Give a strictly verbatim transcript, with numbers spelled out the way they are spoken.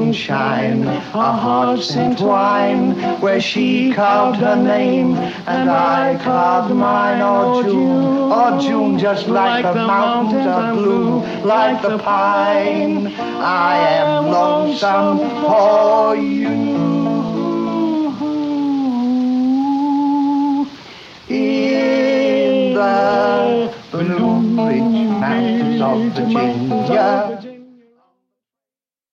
moonshine, a heart sent wine, where she carved her name, and I carved mine. Oh, June, oh, June, just like, like the, the mountains are blue, like the pine, I am lonesome for you. In the blue ridge mountains of Virginia,